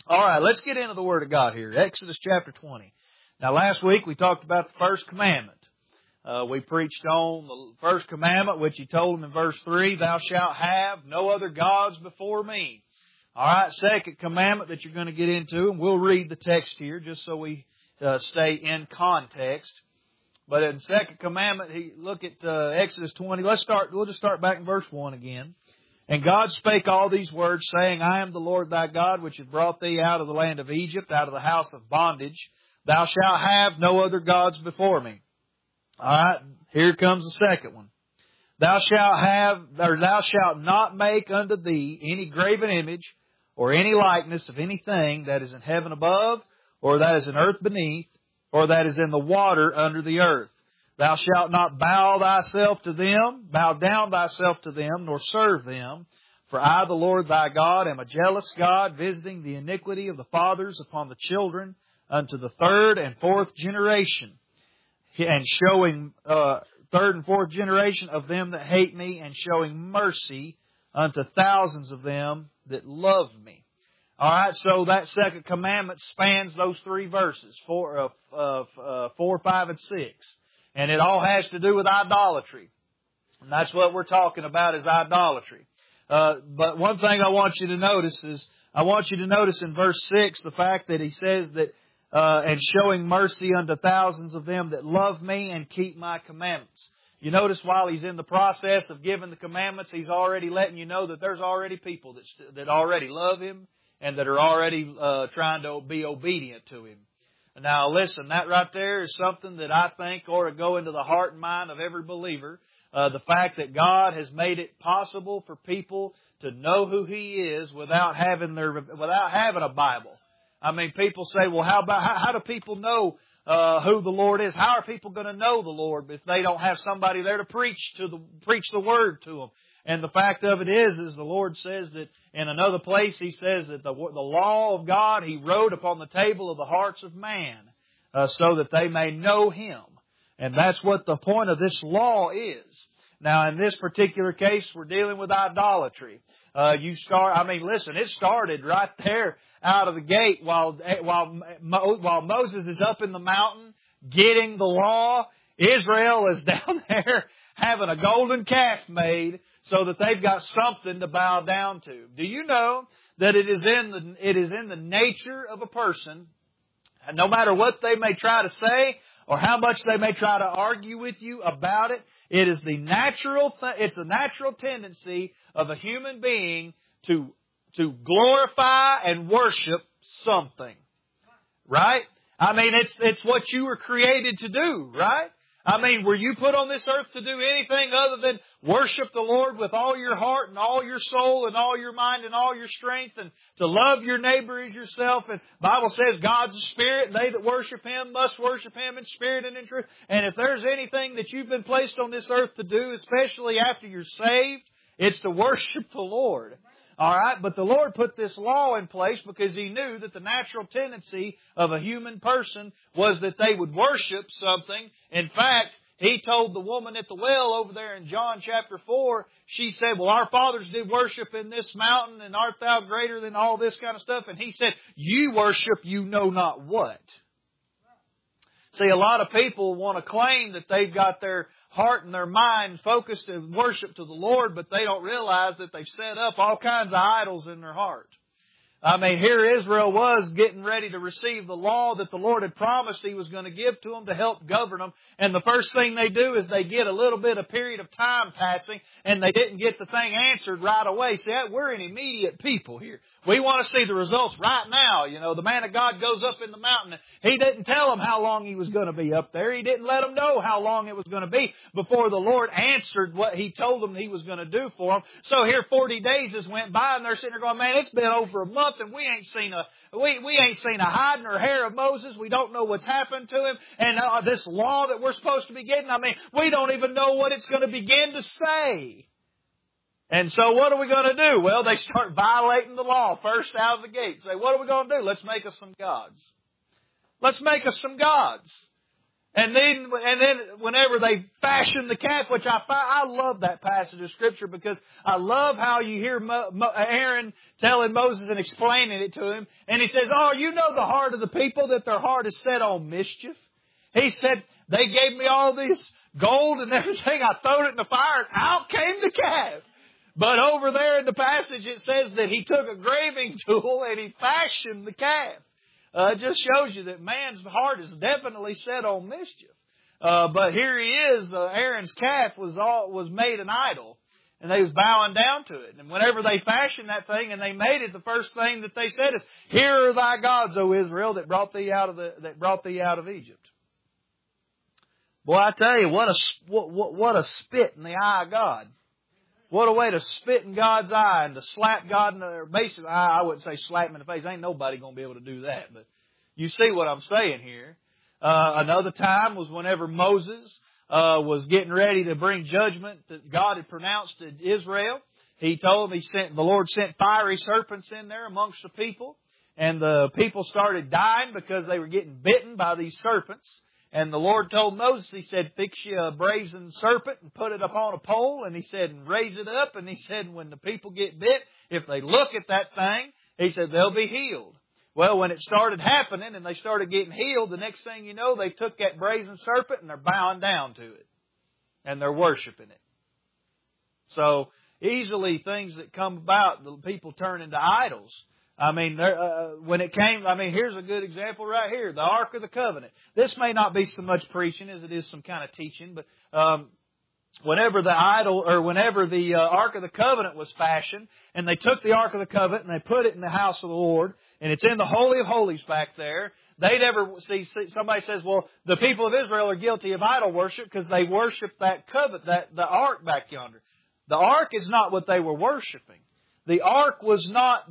All right, let's get into the Word of God here. Exodus chapter 20. Now, last week we talked about the first commandment. We preached on the first commandment, which He told them in verse 3, "Thou shalt have no other gods before me." All right, second commandment that you're going to get into, and we'll read the text here just so we stay in context. But in the second commandment, look at Exodus 20. We'll just start back in verse 1 again. "And God spake all these words, saying, I am the Lord thy God, which hath brought thee out of the land of Egypt, out of the house of bondage. Thou shalt have no other gods before me." All right, here comes the second one. "Thou shalt not make unto thee any graven image, or any likeness of anything that is in heaven above, or that is in earth beneath, or that is in the water under the earth. Thou shalt not bow down thyself to them, nor serve them. For I, the Lord thy God, am a jealous God, visiting the iniquity of the fathers upon the children, unto the third and fourth generation, and showing third and fourth generation of them that hate me, and showing mercy unto thousands of them that love me." All right, so that second commandment spans those three verses, 4, 5, and 6. And it all has to do with idolatry. And that's what we're talking about, is idolatry. But one thing I want you to notice in verse 6, the fact that he says that, "and showing mercy unto thousands of them that love me and keep my commandments." You notice while he's in the process of giving the commandments, he's already letting you know that there's already people that already love him and that are already trying to be obedient to him. Now listen, that right there is something that I think ought to go into the heart and mind of every believer. The fact that God has made it possible for people to know who He is without having a Bible. I mean, people say, well, how do people know who the Lord is? How are people going to know the Lord if they don't have somebody there to preach the Word to them? And the fact of it is the Lord says that in another place, He says that the law of God He wrote upon the table of the hearts of man, so that they may know Him. And that's what the point of this law is. Now, in this particular case, we're dealing with idolatry. Listen, it started right there out of the gate while Moses is up in the mountain getting the law. Israel is down there having a golden calf made so that they've got something to bow down to. Do you know that it is in the nature of a person, and no matter what they may try to say or how much they may try to argue with you about it, it's a natural tendency of a human being to glorify and worship something. Right? I mean, it's what you were created to do, right? I mean, were you put on this earth to do anything other than worship the Lord with all your heart and all your soul and all your mind and all your strength, and to love your neighbor as yourself? And the Bible says God's a spirit, and they that worship Him must worship Him in spirit and in truth. And if there's anything that you've been placed on this earth to do, especially after you're saved, it's to worship the Lord. All right, but the Lord put this law in place because He knew that the natural tendency of a human person was that they would worship something. In fact, He told the woman at the well over there in John chapter 4, she said, well, our fathers did worship in this mountain, and art thou greater than all this kind of stuff? And He said, you worship you know not what. See, a lot of people want to claim that they've got their heart and their mind focused in worship to the Lord, but they don't realize that they've set up all kinds of idols in their heart. I mean, here Israel was getting ready to receive the law that the Lord had promised He was going to give to them to help govern them. And the first thing they do is they get a little bit of period of time passing, and they didn't get the thing answered right away. See, we're an immediate people here. We want to see the results right now. You know, the man of God goes up in the mountain. He didn't tell them how long he was going to be up there. He didn't let them know how long it was going to be before the Lord answered what He told them He was going to do for them. So here 40 days has went by, and they're sitting there going, man, it's been over a month, and we ain't seen a hide nor hair of Moses. We don't know what's happened to him. And this law that we're supposed to be getting, I mean, we don't even know what it's going to begin to say. And so what are we going to do? Well, they start violating the law first out of the gate. Say, what are we going to do? Let's make us some gods. Let's make us some gods. And then whenever they fashioned the calf, which I love that passage of Scripture because I love how you hear Aaron telling Moses and explaining it to him. And he says, oh, you know the heart of the people, that their heart is set on mischief. He said, they gave me all this gold and everything. I threw it in the fire and out came the calf. But over there in the passage it says that he took a graving tool and he fashioned the calf. It just shows you that man's heart is definitely set on mischief. But here he is, Aaron's calf was made an idol. And they was bowing down to it. And whenever they fashioned that thing and they made it, the first thing that they said is, "Here are thy gods, O Israel, that brought thee out of Egypt." Boy, I tell you, what a spit in the eye of God. What a way to spit in God's eye and to slap God in the, basically, I wouldn't say slap him in the face. Ain't nobody going to be able to do that. But you see what I'm saying here. Another time was whenever Moses was getting ready to bring judgment that God had pronounced to Israel. He told him, the Lord sent fiery serpents in there amongst the people. And the people started dying because they were getting bitten by these serpents. And the Lord told Moses, He said, fix you a brazen serpent and put it upon a pole. And He said, and raise it up. And He said, when the people get bit, if they look at that thing, He said, they'll be healed. Well, when it started happening and they started getting healed, the next thing you know, they took that brazen serpent and they're bowing down to it. And they're worshiping it. So, easily things that come about, the people turn into idols. I mean, here's a good example right here. The Ark of the Covenant. This may not be so much preaching as it is some kind of teaching, but whenever the Ark of the Covenant was fashioned, and they took the Ark of the Covenant and they put it in the house of the Lord, and it's in the Holy of Holies back there, they never see, somebody says, well, the people of Israel are guilty of idol worship because they worship that covenant, the Ark back yonder. The Ark is not what they were worshiping. The Ark was not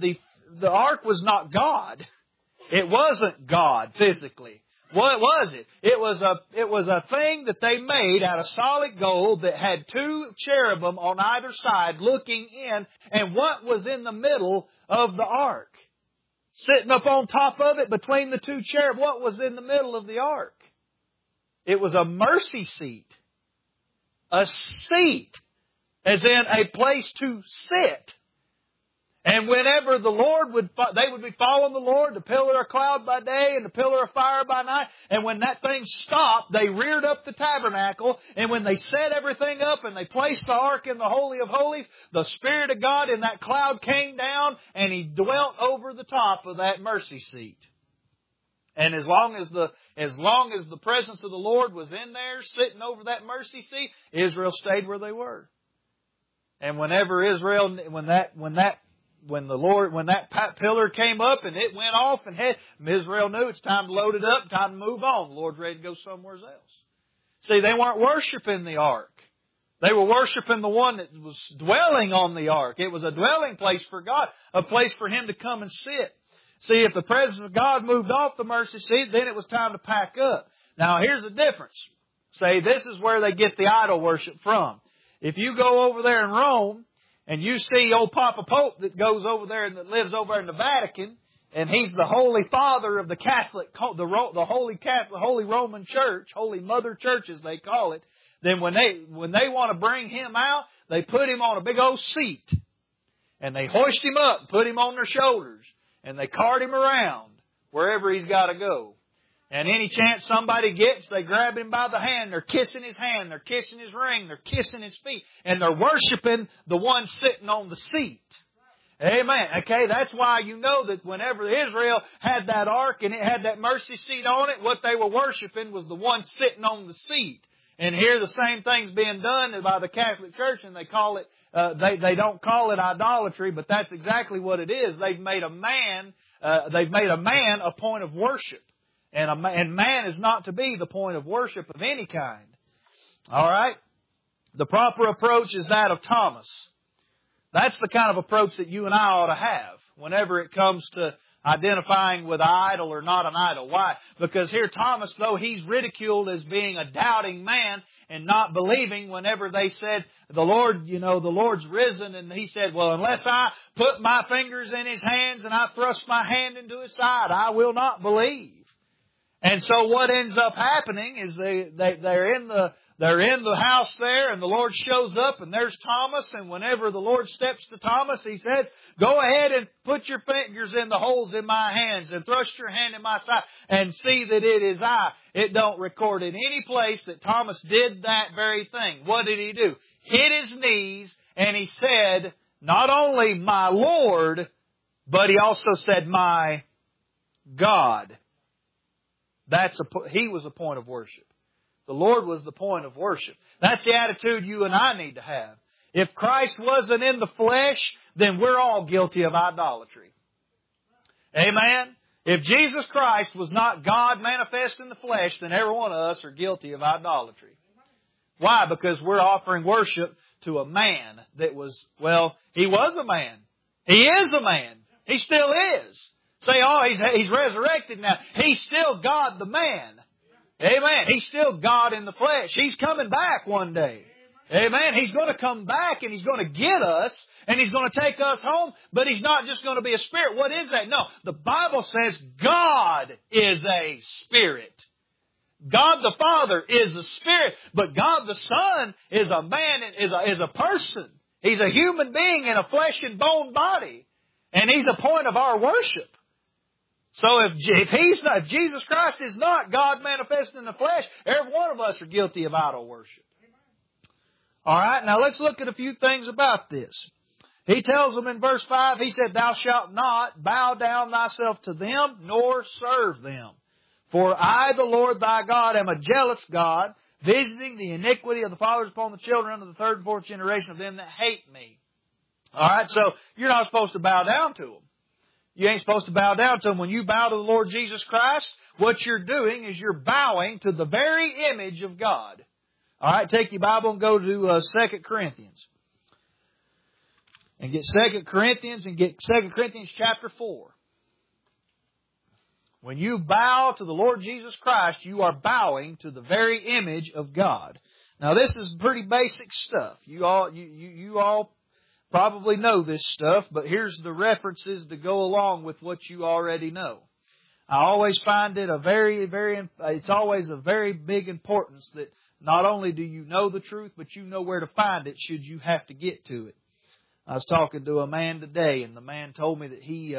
God. It wasn't God physically. What was it? It was a thing that they made out of solid gold that had two cherubim on either side looking in. And what was in the middle of the ark? Sitting up on top of it between the two cherubim, what was in the middle of the ark? It was a mercy seat. A seat, as in a place to sit. And whenever they would be following the Lord, the pillar of cloud by day and the pillar of fire by night. And when that thing stopped, they reared up the tabernacle. And when they set everything up and they placed the ark in the Holy of Holies, the Spirit of God in that cloud came down and He dwelt over the top of that mercy seat. And as long as the presence of the Lord was in there, sitting over that mercy seat, Israel stayed where they were. And whenever when that pillar came up and it went off and Israel knew it's time to load it up, time to move on. The Lord's ready to go somewhere else. See, they weren't worshiping the ark. They were worshiping the one that was dwelling on the ark. It was a dwelling place for God, a place for Him to come and sit. See, if the presence of God moved off the mercy seat, then it was time to pack up. Now, here's the difference. Say, this is where they get the idol worship from. If you go over there in Rome, and you see old Papa Pope that goes over there and that lives over in the Vatican, and he's the Holy Father of the Catholic, the Holy Roman Church, Holy Mother Church as they call it. Then when they want to bring him out, they put him on a big old seat, and they hoist him up, put him on their shoulders, and they cart him around wherever he's got to go. And any chance somebody gets, they grab him by the hand. They're kissing his hand. They're kissing his ring. They're kissing his feet. And they're worshiping the one sitting on the seat. Amen. Okay, that's why you know that whenever Israel had that ark and it had that mercy seat on it, what they were worshiping was the one sitting on the seat. And here the same thing's being done by the Catholic Church, and they call it, they don't call it idolatry, but that's exactly what it is. They've made a man a point of worship. And man is not to be the point of worship of any kind. All right? The proper approach is that of Thomas. That's the kind of approach that you and I ought to have whenever it comes to identifying with an idol or not an idol. Why? Because here Thomas, though he's ridiculed as being a doubting man and not believing whenever they said, the Lord's risen, and he said, well, unless I put my fingers in His hands and I thrust my hand into His side, I will not believe. And so what ends up happening is they're in the house there, and the Lord shows up, and there's Thomas, and whenever the Lord steps to Thomas, He says, go ahead and put your fingers in the holes in my hands and thrust your hand in my side and see that it is I. It don't record in any place that Thomas did that very thing. What did he do? Hit his knees, and he said, not only my Lord, but he also said my God. He was a point of worship. The Lord was the point of worship. That's the attitude you and I need to have. If Christ wasn't in the flesh, then we're all guilty of idolatry. Amen? If Jesus Christ was not God manifest in the flesh, then every one of us are guilty of idolatry. Why? Because we're offering worship to a man that was, he was a man. He is a man. He still is. Say, he's resurrected now. He's still God the man. Amen. He's still God in the flesh. He's coming back one day. Amen. He's going to come back and He's going to get us and He's going to take us home. But He's not just going to be a spirit. What is that? No. The Bible says God is a spirit. God the Father is a spirit. But God the Son is a man, is a person. He's a human being in a flesh and bone body. And He's a point of our worship. So if Jesus Christ is not God manifested in the flesh, every one of us are guilty of idol worship. All right, now let's look at a few things about this. He tells them in verse 5, He said, Thou shalt not bow down thyself to them, nor serve them. For I, the Lord thy God, am a jealous God, visiting the iniquity of the fathers upon the children unto the third and fourth generation of them that hate me. All right, so you're not supposed to bow down to them. You ain't supposed to bow down to them. When you bow to the Lord Jesus Christ, what you're doing is you're bowing to the very image of God. All right, take your Bible and go to 2 Corinthians. And get 2 Corinthians chapter 4. When you bow to the Lord Jesus Christ, you are bowing to the very image of God. Now this is pretty basic stuff. You all probably know this stuff, but here's the references to go along with what you already know. I always find it it's always a very big importance that not only do you know the truth, but you know where to find it should you have to get to it. I was talking to a man today, and the man told me that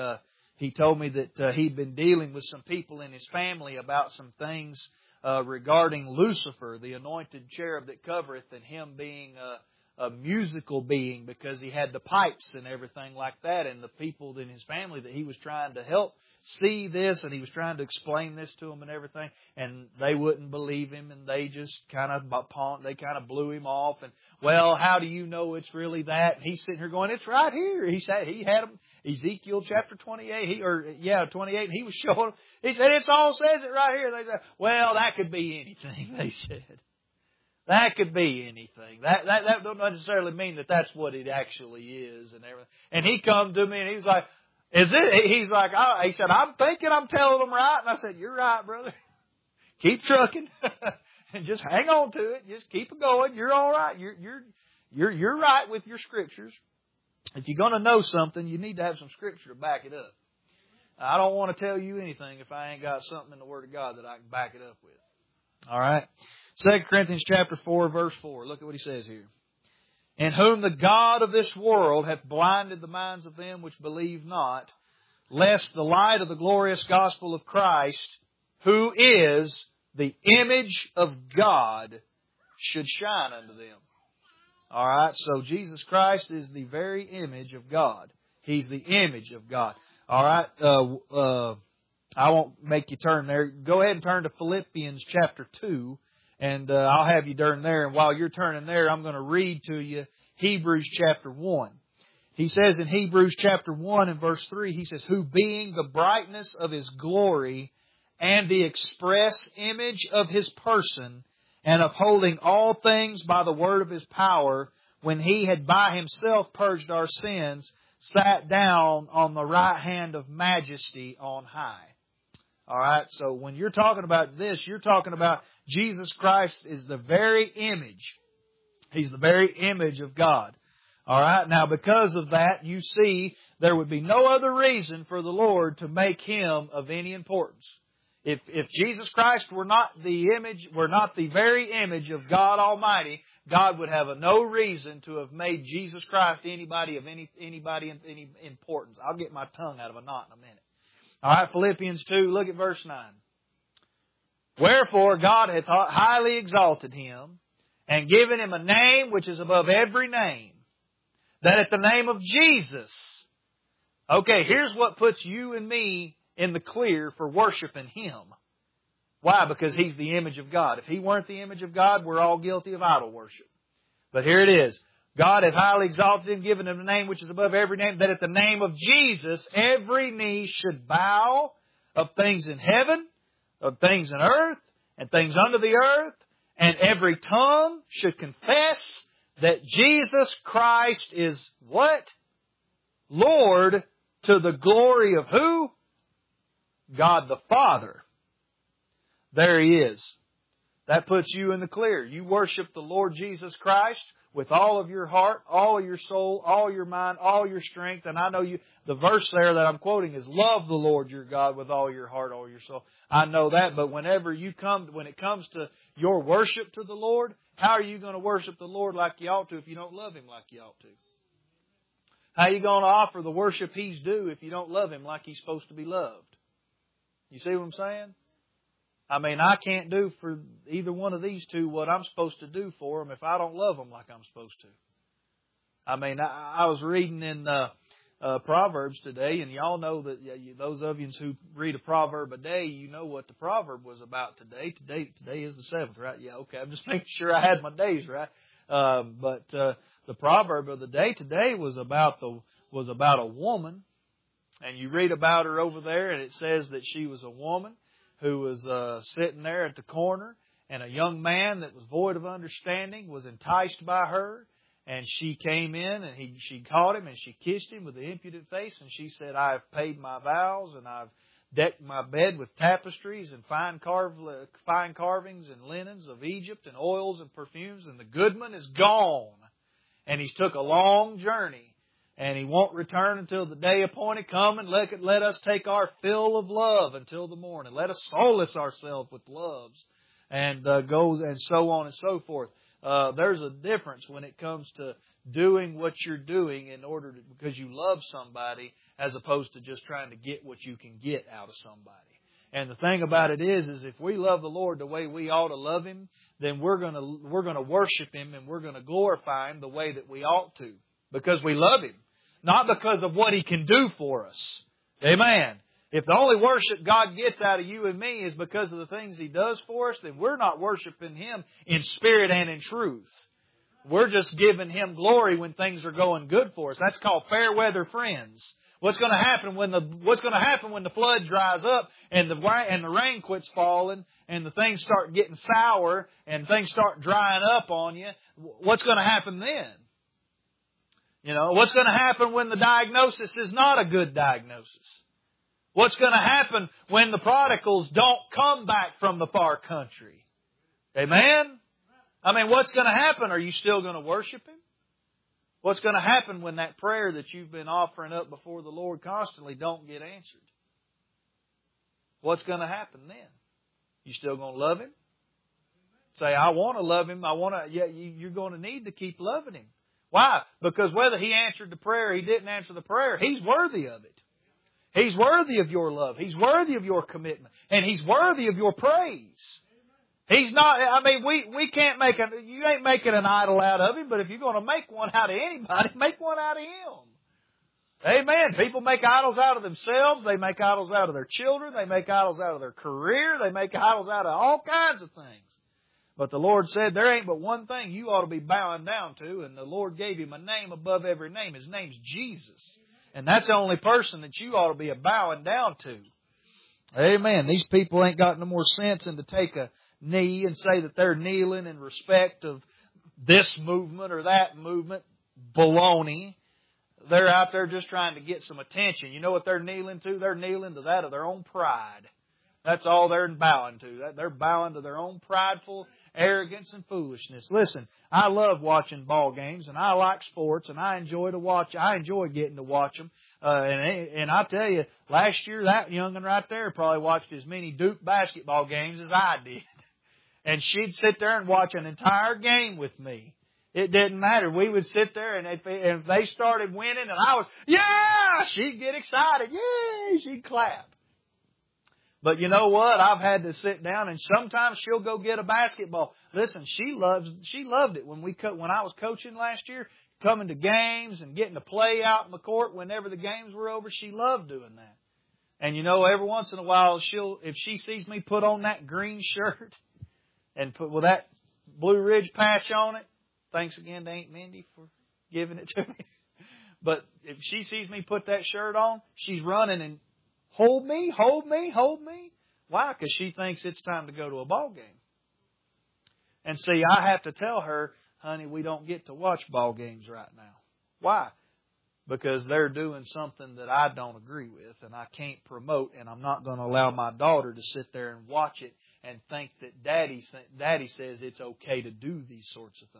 he'd been dealing with some people in his family about some things regarding Lucifer, the anointed cherub that covereth, and him being a musical being because he had the pipes and everything like that, and the people in his family that he was trying to help see this, and he was trying to explain this to them and everything, and they wouldn't believe him, and they just kind of blew him off, and how do you know it's really that? And he's sitting here going, it's right here. He said he had them, Ezekiel chapter 28, 28, and he was showing, he said, it all says it right here. They said, that could be anything, they said. That could be anything. That don't necessarily mean that that's what it actually is and everything. And he come to me and he was like, is it? He's like, he said, I'm thinking I'm telling them right. And I said, you're right, brother. Keep trucking and just hang on to it. Just keep it going. You're all right. You're right with your scriptures. If you're going to know something, you need to have some scripture to back it up. I don't want to tell you anything if I ain't got something in the Word of God that I can back it up with. All right. 2 Corinthians chapter 4, verse 4. Look at what he says here. In whom the God of this world hath blinded the minds of them which believe not, lest the light of the glorious gospel of Christ, who is the image of God, should shine unto them. All right, so Jesus Christ is the very image of God. He's the image of God. All right, I won't make you turn there. Go ahead and turn to Philippians chapter 2. And I'll have you turn there. And while you're turning there, I'm going to read to you Hebrews chapter 1. He says in Hebrews chapter 1 and verse 3, he says, who being the brightness of His glory and the express image of His person, and upholding all things by the word of His power, when He had by Himself purged our sins, sat down on the right hand of majesty on high. All right, so when you're talking about this, you're talking about Jesus Christ is the very image. He's the very image of God. All right, now because of that, you see, there would be no other reason for the Lord to make Him of any importance. If Jesus Christ were not the very image of God Almighty, God would have no reason to have made Jesus Christ anybody of any importance. I'll get my tongue out of a knot in a minute. All right, Philippians 2, look at verse 9. Wherefore God hath highly exalted Him, and given Him a name which is above every name, that at the name of Jesus. Okay, here's what puts you and me in the clear for worshiping Him. Why? Because He's the image of God. If He weren't the image of God, we're all guilty of idol worship. But here it is. God hath highly exalted Him, given Him a name which is above every name, that at the name of Jesus every knee should bow, of things in heaven, of things in earth, and things under the earth, and every tongue should confess that Jesus Christ is what? Lord, to the glory of who? God the Father. There He is. That puts you in the clear. You worship the Lord Jesus Christ with all of your heart, all of your soul, all your mind, all your strength. And I know the verse there that I'm quoting is, love the Lord your God with all your heart, all your soul. I know that, but when it comes to your worship to the Lord, how are you going to worship the Lord like you ought to if you don't love Him like you ought to? How are you going to offer the worship He's due if you don't love Him like He's supposed to be loved? You see what I'm saying? I mean, I can't do for either one of these two what I'm supposed to do for them if I don't love them like I'm supposed to. I mean, I was reading in Proverbs today, and y'all know that those of you who read a proverb a day, you know what the proverb was about today. Today is the 7th, right? Yeah, okay. I'm just making sure I had my days right. But the proverb of the day today was about a woman, and you read about her over there, and it says that she was a woman who was sitting there at the corner, and a young man that was void of understanding was enticed by her, and she came in, and she caught him, and she kissed him with an impudent face, and she said, I have paid my vows, and I've decked my bed with tapestries and fine carvings and linens of Egypt and oils and perfumes, and the goodman is gone, and he's took a long journey. And he won't return until the day appointed. Come and let us take our fill of love until the morning. Let us solace ourselves with loves. And goes and so on and so forth. There's a difference when it comes to doing what you're doing because you love somebody, as opposed to just trying to get what you can get out of somebody. And the thing about it is if we love the Lord the way we ought to love Him, then we're gonna worship Him, and we're gonna glorify Him the way that we ought to, because we love Him. Not because of what He can do for us. Amen. If the only worship God gets out of you and me is because of the things He does for us, then we're not worshiping Him in spirit and in truth. We're just giving Him glory when things are going good for us. That's called fair weather friends. What's going to happen when the flood dries up and the rain quits falling and the things start getting sour and things start drying up on you? What's going to happen then? You know, what's going to happen when the diagnosis is not a good diagnosis? What's going to happen when the prodigals don't come back from the far country? Amen? I mean, what's going to happen? Are you still going to worship Him? What's going to happen when that prayer that you've been offering up before the Lord constantly don't get answered? What's going to happen then? You still going to love Him? Say, I want to love Him. You're going to need to keep loving Him. Why? Because whether He answered the prayer or He didn't answer the prayer, He's worthy of it. He's worthy of your love. He's worthy of your commitment. And He's worthy of your praise. He's not, I mean, we can't you ain't making an idol out of Him, but if you're going to make one out of anybody, make one out of Him. Amen. People make idols out of themselves. They make idols out of their children. They make idols out of their career. They make idols out of all kinds of things. But the Lord said there ain't but one thing you ought to be bowing down to, and the Lord gave Him a name above every name. His name's Jesus. And that's the only person that you ought to be bowing down to. Amen. These people ain't got no more sense than to take a knee and say that they're kneeling in respect of this movement or that movement. Baloney. They're out there just trying to get some attention. You know what they're kneeling to? They're kneeling to that of their own pride. That's all they're bowing to. They're bowing to their own prideful arrogance and foolishness. Listen, I love watching ball games, and I like sports, and I enjoy getting to watch them. And I tell you, last year that young'un right there probably watched as many Duke basketball games as I did. And she'd sit there and watch an entire game with me. It didn't matter. We would sit there, and if they started winning, and I was, yeah, she'd get excited. Yay, she'd clap. But you know what? I've had to sit down, and sometimes she'll go get a basketball. Listen, she loved it when I was coaching last year, coming to games and getting to play out in the court whenever the games were over. She loved doing that. And you know, every once in a while, if she sees me put on that green shirt and put with that Blue Ridge patch on it, thanks again to Aunt Mindy for giving it to me. But if she sees me put that shirt on, she's running and hold me, hold me, hold me. Why? Because she thinks it's time to go to a ball game. And see, I have to tell her, honey, we don't get to watch ball games right now. Why? Because they're doing something that I don't agree with and I can't promote, and I'm not going to allow my daughter to sit there and watch it and think that Daddy says it's okay to do these sorts of things.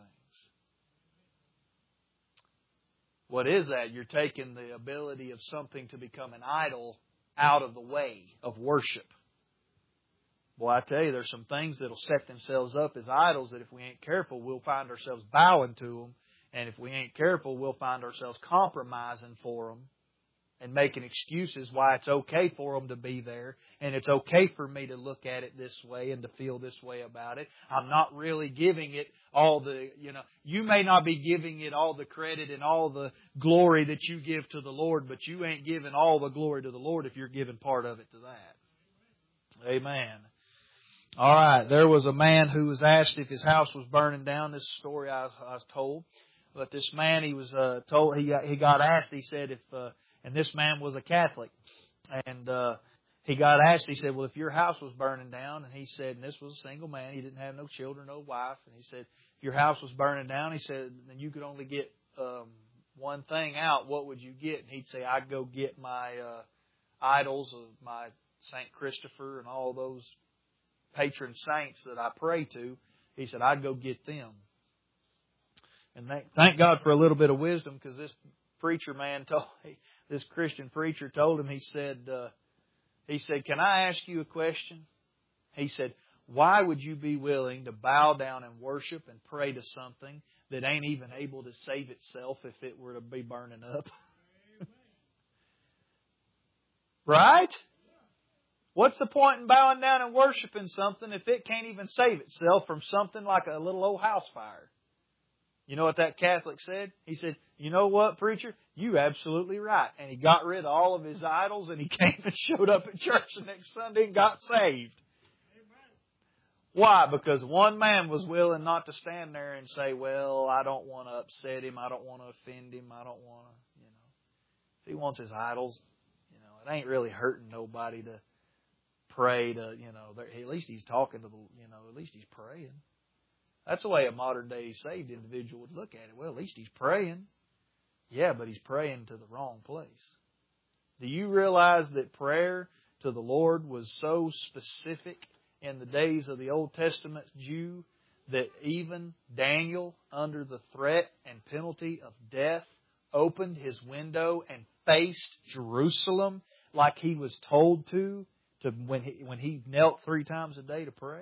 What is that? You're taking the ability of something to become an idol out of the way of worship. Boy, I tell you, there's some things that'll set themselves up as idols that if we ain't careful, we'll find ourselves bowing to them. And if we ain't careful, we'll find ourselves compromising for them and making excuses why it's okay for them to be there. And it's okay for me to look at it this way and to feel this way about it. I'm not really giving it all the, you may not be giving it all the credit and all the glory that you give to the Lord, but you ain't giving all the glory to the Lord if you're giving part of it to that. Amen. All right. There was a man who was asked if his house was burning down. This story I was told. But this man, he was told, he got asked, he said, and this man was a Catholic. And he got asked, he said, well, if your house was burning down, and he said, and this was a single man, he didn't have no children, no wife. And he said, if your house was burning down, he said, then you could only get one thing out. What would you get? And he'd say, I'd go get my idols of my St. Christopher and all those patron saints that I pray to. He said, I'd go get them. And thank God for a little bit of wisdom, because this preacher man this Christian preacher told him, he said, can I ask you a question? He said, why would you be willing to bow down and worship and pray to something that ain't even able to save itself if it were to be burning up? Right? What's the point in bowing down and worshiping something if it can't even save itself from something like a little old house fire? You know what that Catholic said? He said, you know what, preacher? You absolutely right. And he got rid of all of his idols, and he came and showed up at church the next Sunday and got saved. Amen. Why? Because one man was willing not to stand there and say, well, I don't want to upset him. I don't want to offend him. I don't want to, If he wants his idols, it ain't really hurting nobody to pray to, at least he's talking to at least he's praying. That's the way a modern day saved individual would look at it. Well, at least he's praying. Yeah, but he's praying to the wrong place. Do you realize that prayer to the Lord was so specific in the days of the Old Testament Jew that even Daniel, under the threat and penalty of death, opened his window and faced Jerusalem like he was told to when he knelt 3 times a day to pray?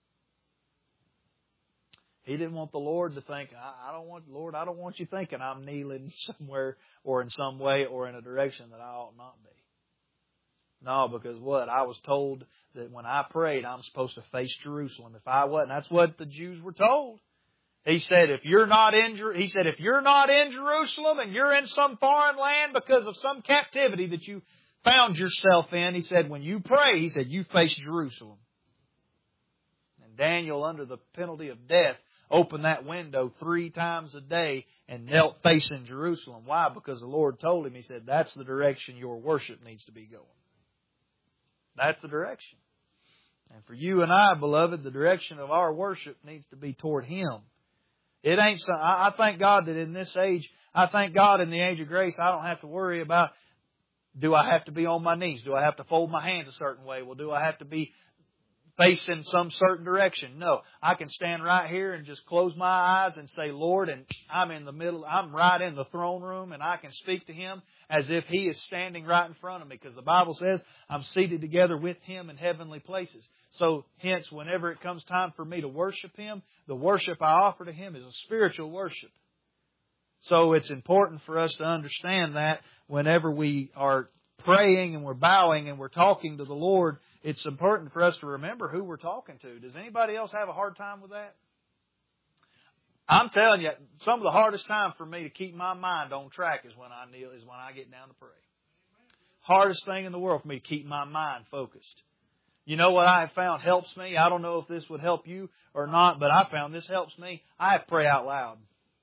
He didn't want the Lord to think, I don't want you thinking I'm kneeling somewhere or in some way or in a direction that I ought not be. No, because what? I was told that when I prayed, I'm supposed to face Jerusalem. If I wasn't, that's what the Jews were told. He said, if you're not in Jerusalem and you're in some foreign land because of some captivity that you found yourself in, he said, when you pray, he said, you face Jerusalem. And Daniel, under the penalty of death, opened that window 3 times a day and knelt facing Jerusalem. Why? Because the Lord told him, he said, that's the direction your worship needs to be going. That's the direction. And for you and I, beloved, the direction of our worship needs to be toward Him. It ain't so. I thank God that in this age, I thank God in the age of grace, I don't have to worry about, do I have to be on my knees? Do I have to fold my hands a certain way? Well, do I have to be facing some certain direction. No, I can stand right here and just close my eyes and say, Lord, and I'm in the middle, I'm right in the throne room, and I can speak to Him as if He is standing right in front of me, because the Bible says I'm seated together with Him in heavenly places. So hence, whenever it comes time for me to worship Him, the worship I offer to Him is a spiritual worship. So it's important for us to understand that whenever we are praying and we're bowing and we're talking to the Lord, it's important for us to remember who we're talking to. Does anybody else have a hard time with that? I'm telling you, some of the hardest time for me to keep my mind on track is when I kneel, is when I get down to pray. Hardest thing in the world for me to keep my mind focused. You know what I have found helps me? I don't know if this would help you or not, but I found this helps me. I have to pray out loud.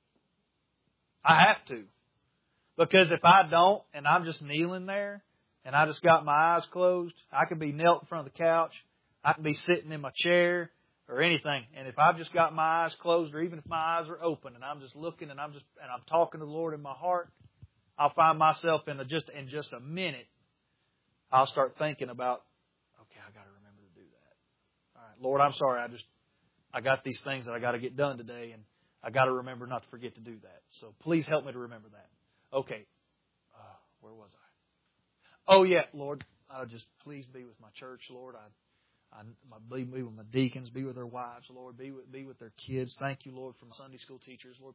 I have to. Because if I don't, and I'm just kneeling there, and I just got my eyes closed, I could be knelt in front of the couch, I could be sitting in my chair, or anything. And if I've just got my eyes closed, or even if my eyes are open, and I'm just looking, and I'm talking to the Lord in my heart, I'll find myself in just a minute, I'll start thinking about, okay, I got to remember to do that. All right, Lord, I'm sorry, I got these things that I got to get done today, and I got to remember not to forget to do that. So please help me to remember that. Okay, where was I? Oh yeah, Lord, just please be with my church, Lord. Be with my deacons, be with their wives, Lord. Be with their kids. Thank you, Lord, for my Sunday school teachers, Lord.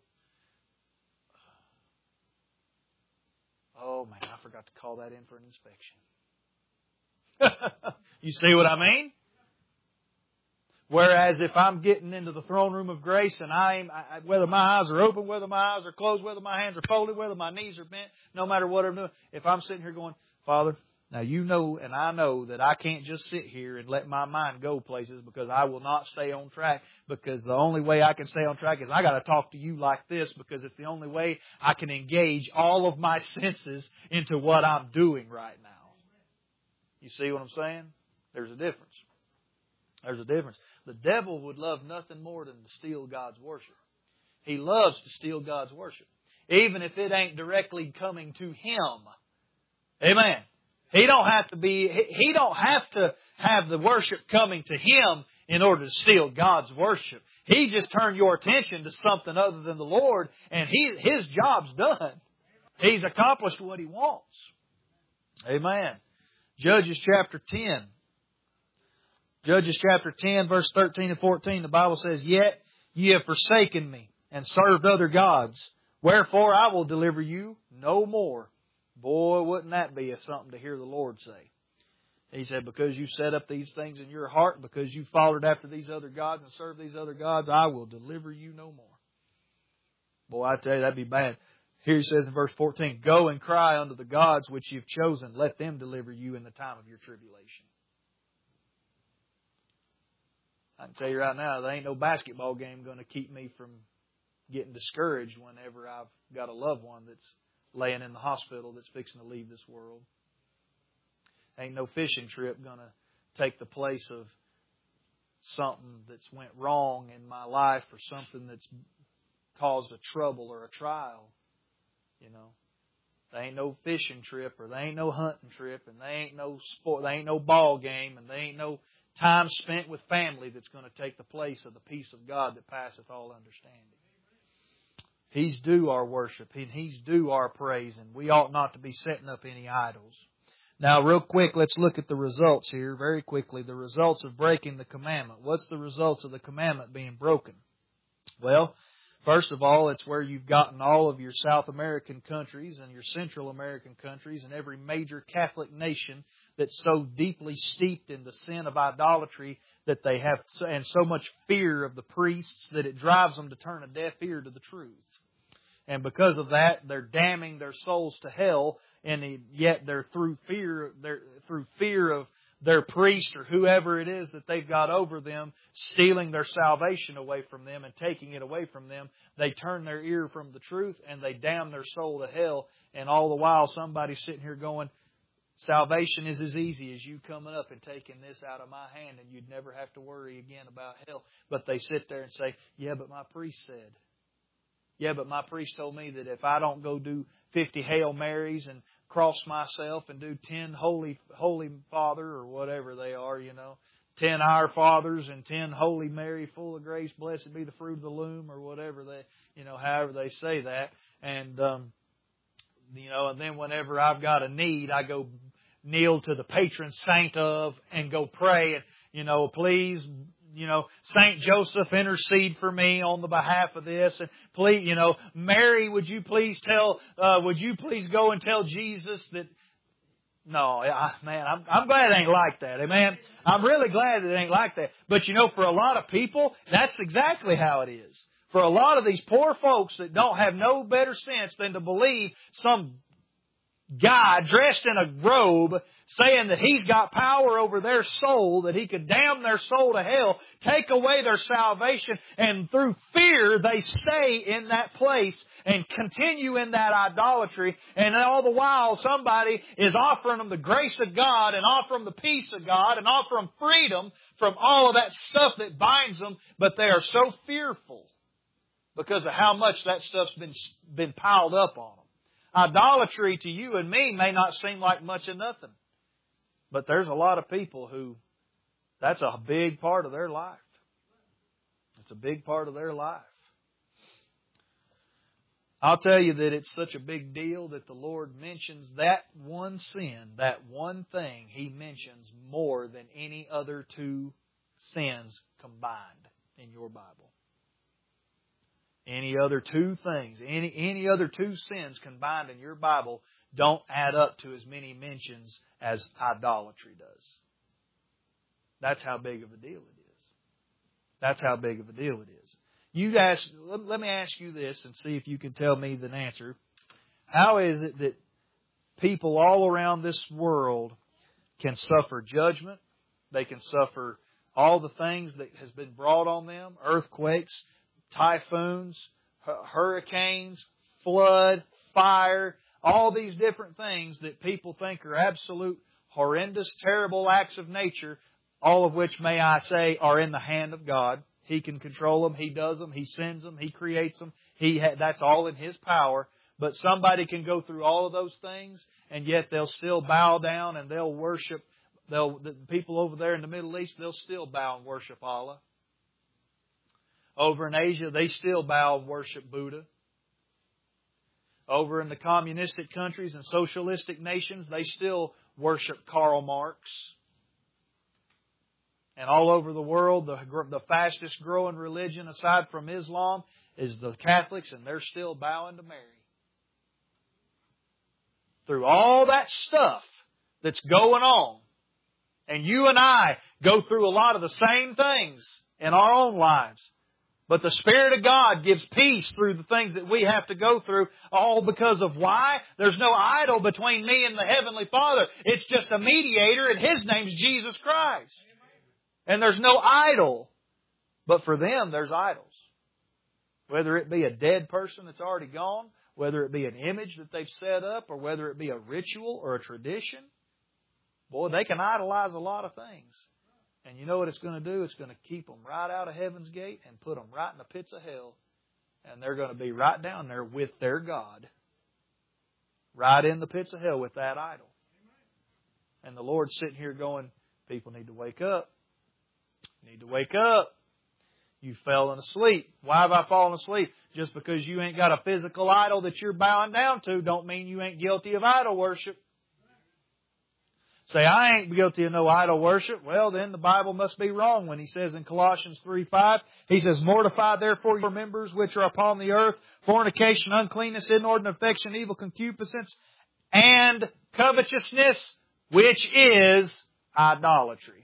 Oh man, I forgot to call that in for an inspection. You see what I mean? Whereas if I'm getting into the throne room of grace and whether my eyes are open, whether my eyes are closed, whether my hands are folded, whether my knees are bent, no matter what I'm doing, if I'm sitting here going, Father, now you know and I know that I can't just sit here and let my mind go places, because I will not stay on track, because the only way I can stay on track is I got to talk to you like this, because it's the only way I can engage all of my senses into what I'm doing right now. You see what I'm saying? There's a difference. There's a difference. The devil would love nothing more than to steal God's worship. He loves to steal God's worship, even if it ain't directly coming to him. Amen. He don't have to have the worship coming to him in order to steal God's worship. He just turned your attention to something other than the Lord, and his job's done. He's accomplished what he wants. Amen. Judges chapter 10. Judges chapter 10, verse 13 and 14, the Bible says, Yet ye have forsaken me, and served other gods. Wherefore I will deliver you no more. Boy, wouldn't that be something to hear the Lord say. He said, because you set up these things in your heart, because you followed after these other gods and served these other gods, I will deliver you no more. Boy, I tell you, that'd be bad. Here he says in verse 14, Go and cry unto the gods which you've chosen. Let them deliver you in the time of your tribulation. I can tell you right now, there ain't no basketball game going to keep me from getting discouraged whenever I've got a loved one that's laying in the hospital that's fixing to leave this world. Ain't no fishing trip going to take the place of something that's went wrong in my life, or something that's caused a trouble or a trial. You know, there ain't no fishing trip, or there ain't no hunting trip, and there ain't no sport, there ain't no ball game, and there ain't no time spent with family that's going to take the place of the peace of God that passeth all understanding. He's due our worship, and He's due our praise, and we ought not to be setting up any idols. Now, real quick, let's look at the results here very quickly. The results of breaking the commandment. What's the results of the commandment being broken? Well, first of all, it's where you've gotten all of your South American countries and your Central American countries and every major Catholic nation that's so deeply steeped in the sin of idolatry that they have, and so much fear of the priests that it drives them to turn a deaf ear to the truth. And because of that, they're damning their souls to hell, and yet they're through fear of their priest or whoever it is that they've got over them, stealing their salvation away from them and taking it away from them. They turn their ear from the truth and they damn their soul to hell. And all the while somebody's sitting here going, salvation is as easy as you coming up and taking this out of my hand, and you'd never have to worry again about hell. But they sit there and say, yeah, but my priest said. Yeah, but my priest told me that if I don't go do 50 Hail Marys and cross myself and do 10 Holy Father or whatever they are, 10 Our Fathers and 10 Holy Mary, full of grace, blessed be the fruit of the womb, or whatever however they say that. And, and then whenever I've got a need, I go kneel to the patron saint of and go pray and, please, Saint Joseph, intercede for me on the behalf of this. And please, Mary, would you please go and tell Jesus that. No, I'm glad it ain't like that. Amen. I'm really glad it ain't like that. But for a lot of people, that's exactly how it is. For a lot of these poor folks that don't have no better sense than to believe some guy dressed in a robe saying that he's got power over their soul, that he could damn their soul to hell, take away their salvation, and through fear they stay in that place and continue in that idolatry. And all the while somebody is offering them the grace of God and offering them the peace of God and offering them freedom from all of that stuff that binds them, but they are so fearful because of how much that stuff's been piled up on them. Idolatry to you and me may not seem like much of nothing. But there's a lot of people who, that's a big part of their life. It's a big part of their life. I'll tell you that it's such a big deal that the Lord mentions that one sin, that one thing He mentions more than any other two sins combined in your Bible. Any other two things, any other two sins combined in your Bible don't add up to as many mentions as idolatry does. That's how big of a deal it is. That's how big of a deal it is. Let me ask you this and see if you can tell me the answer. How is it that people all around this world can suffer judgment? They can suffer all the things that has been brought on them, earthquakes, typhoons, hurricanes, flood, fire, all these different things that people think are absolute, horrendous, terrible acts of nature, all of which, may I say, are in the hand of God. He can control them. He does them. He sends them. He creates them. That's all in His power. But somebody can go through all of those things, and yet they'll still bow down and they'll worship. The people over there in the Middle East, they'll still bow and worship Allah. Over in Asia, they still bow and worship Buddha. Over in the communistic countries and socialistic nations, they still worship Karl Marx. And all over the world, the fastest growing religion aside from Islam is the Catholics, and they're still bowing to Mary. Through all that stuff that's going on, and you and I go through a lot of the same things in our own lives. But the Spirit of God gives peace through the things that we have to go through, all because of why? There's no idol between me and the Heavenly Father. It's just a mediator, and His name's Jesus Christ. And there's no idol. But for them, there's idols. Whether it be a dead person that's already gone, whether it be an image that they've set up, or whether it be a ritual or a tradition, boy, they can idolize a lot of things. And you know what it's going to do? It's going to keep them right out of heaven's gate and put them right in the pits of hell. And they're going to be right down there with their God. Right in the pits of hell with that idol. And the Lord's sitting here going, people need to wake up. Need to wake up. You've fallen asleep. Why have I fallen asleep? Just because you ain't got a physical idol that you're bowing down to don't mean you ain't guilty of idol worship. Say, I ain't guilty of no idol worship. Well, then the Bible must be wrong when He says in Colossians 3:5, He says, mortify therefore your members which are upon the earth, fornication, uncleanness, inordinate affection, evil concupiscence, and covetousness, which is idolatry.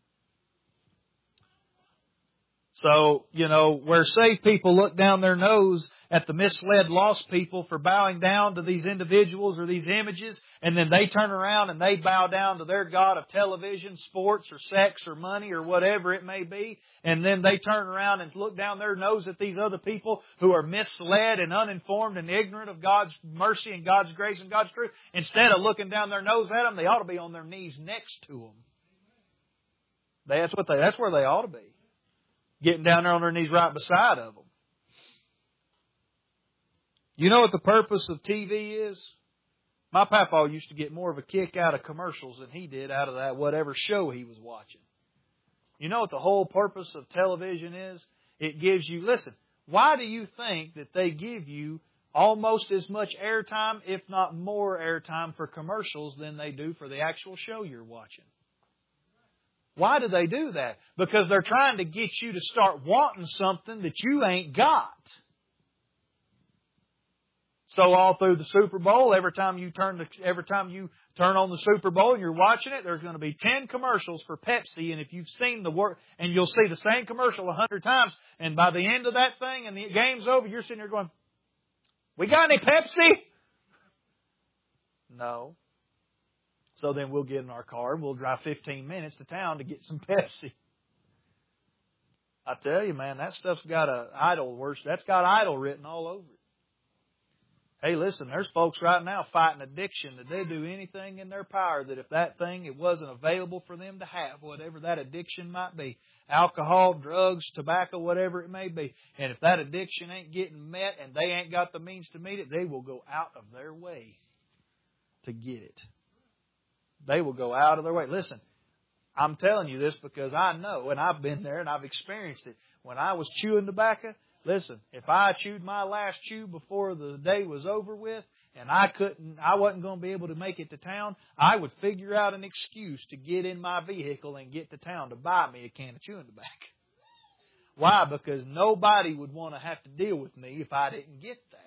So, where saved people look down their nose at the misled lost people for bowing down to these individuals or these images, and then they turn around and they bow down to their god of television, sports, or sex, or money, or whatever it may be, and then they turn around and look down their nose at these other people who are misled and uninformed and ignorant of God's mercy and God's grace and God's truth. Instead of looking down their nose at them, they ought to be on their knees next to them. That's where they ought to be. Getting down there on their knees right beside of them. You know what the purpose of TV is? My papa used to get more of a kick out of commercials than he did out of that whatever show he was watching. You know what the whole purpose of television is? It gives you, listen, why do you think that they give you almost as much airtime, if not more airtime for commercials than they do for the actual show you're watching? Why do they do that? Because they're trying to get you to start wanting something that you ain't got. So all through the Super Bowl, every time you turn on the Super Bowl and you're watching it, there's going to be 10 commercials for Pepsi. And if you've seen the work, and you'll see the same commercial 100 times, and by the end of that thing and the game's over, you're sitting there going, "We got any Pepsi?" No. So then we'll get in our car and we'll drive 15 minutes to town to get some Pepsi. I tell you, man, that stuff's got that's got idol written all over it. Hey, listen, there's folks right now fighting addiction that they do anything in their power that if that thing, it wasn't available for them to have, whatever that addiction might be, alcohol, drugs, tobacco, whatever it may be. And if that addiction ain't getting met and they ain't got the means to meet it, they will go out of their way to get it. They will go out of their way. Listen, I'm telling you this because I know, and I've been there and I've experienced it. When I was chewing tobacco, listen, if I chewed my last chew before the day was over with and I wasn't going to be able to make it to town, I would figure out an excuse to get in my vehicle and get to town to buy me a can of chewing tobacco. Why? Because nobody would want to have to deal with me if I didn't get that.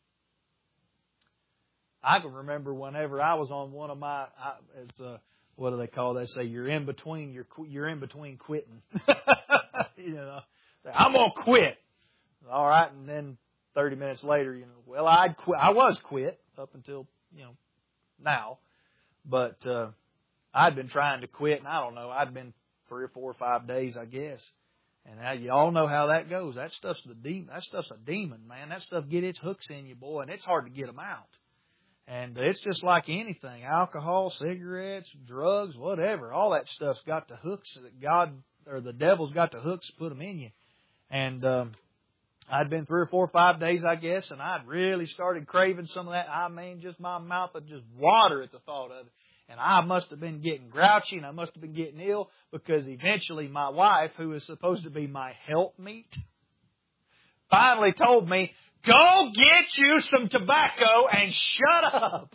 I can remember whenever I was on one of my, what do they call? They say you're in between quitting. You know, I'm gonna quit. All right, and then 30 minutes later, well, I'd quit. I was quit up until now, but I'd been trying to quit, and I don't know. I'd been 3 or 4 or 5 days, I guess. And now you all know how that goes. That stuff's the demon. That stuff's a demon, man. That stuff get its hooks in you, boy, and it's hard to get them out. And it's just like anything, alcohol, cigarettes, drugs, whatever. All that stuff's got the hooks that God or the devil's got the hooks to put them in you. And I'd been 3 or 4 or 5 days, I guess, and I'd really started craving some of that. I mean, just my mouth would just water at the thought of it. And I must have been getting grouchy and I must have been getting ill because eventually my wife, who is supposed to be my helpmeet, finally told me, "Go get you some tobacco and shut up."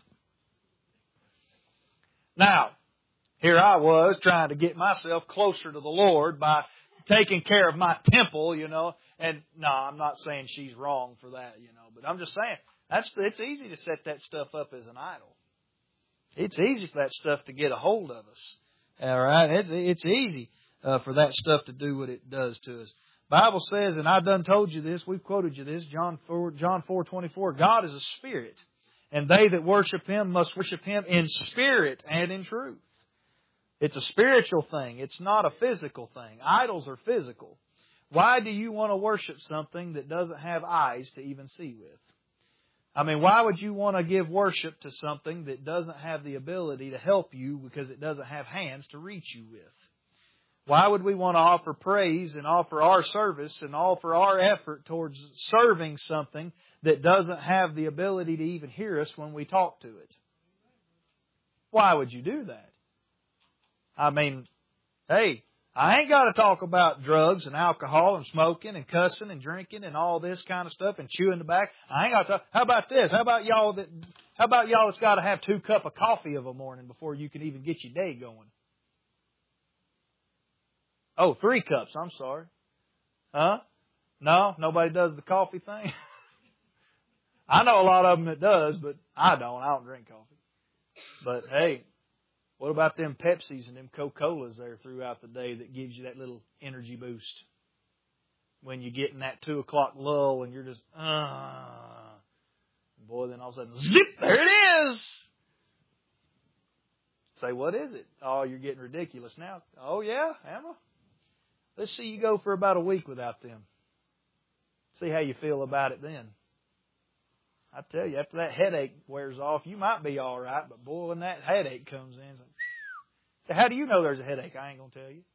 Now, here I was trying to get myself closer to the Lord by taking care of my temple, And no, I'm not saying she's wrong for that, But I'm just saying, it's easy to set that stuff up as an idol. It's easy for that stuff to get a hold of us. All right? It's easy for that stuff to do what it does to us. Bible says, and I've done told you this, we've quoted you this, John 4:24, God is a spirit, and they that worship Him must worship Him in spirit and in truth. It's a spiritual thing. It's not a physical thing. Idols are physical. Why do you want to worship something that doesn't have eyes to even see with? I mean, why would you want to give worship to something that doesn't have the ability to help you because it doesn't have hands to reach you with? Why would we want to offer praise and offer our service and offer our effort towards serving something that doesn't have the ability to even hear us when we talk to it? Why would you do that? I mean, hey, I ain't got to talk about drugs and alcohol and smoking and cussing and drinking and all this kind of stuff and chewing tobacco. I ain't got to talk. How about this? How about y'all that's got to have 2 cups of coffee of a morning before you can even get your day going? Oh, 3 cups. I'm sorry. Huh? No, nobody does the coffee thing. I know a lot of them that does, but I don't. I don't drink coffee. But hey, what about them Pepsis and them Coca-Colas there throughout the day that gives you that little energy boost? When you get in that 2 o'clock lull and you're just, boy, then all of a sudden, zip, there it is. Say, what is it? Oh, you're getting ridiculous now. Oh, yeah, am I? Let's see you go for about a week without them. See how you feel about it then. I tell you, after that headache wears off, you might be all right, but boy, when that headache comes in, so how do you know there's a headache? I ain't going to tell you.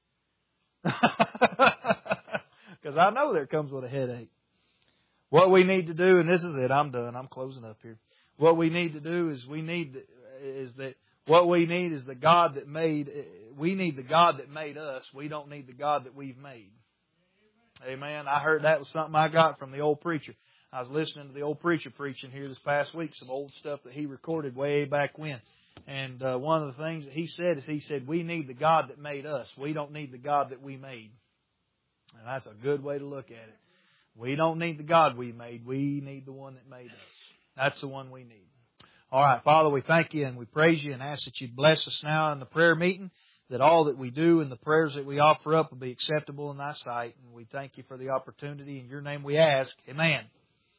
Because I know there comes with a headache. What we need to do, and this is it, I'm done, I'm closing up here. What we need to do is the God that made, we need the God that made us. We don't need the God that we've made. Amen. I heard that was something I got from the old preacher. I was listening to the old preacher preaching here this past week, some old stuff that he recorded way back when. And one of the things that he said, we need the God that made us. We don't need the God that we made. And that's a good way to look at it. We don't need the God we made. We need the one that made us. That's the one we need. All right, Father, we thank you and we praise you and ask that you'd bless us now in the prayer meeting, that all that we do and the prayers that we offer up will be acceptable in thy sight. And we thank you for the opportunity. In your name we ask. Amen.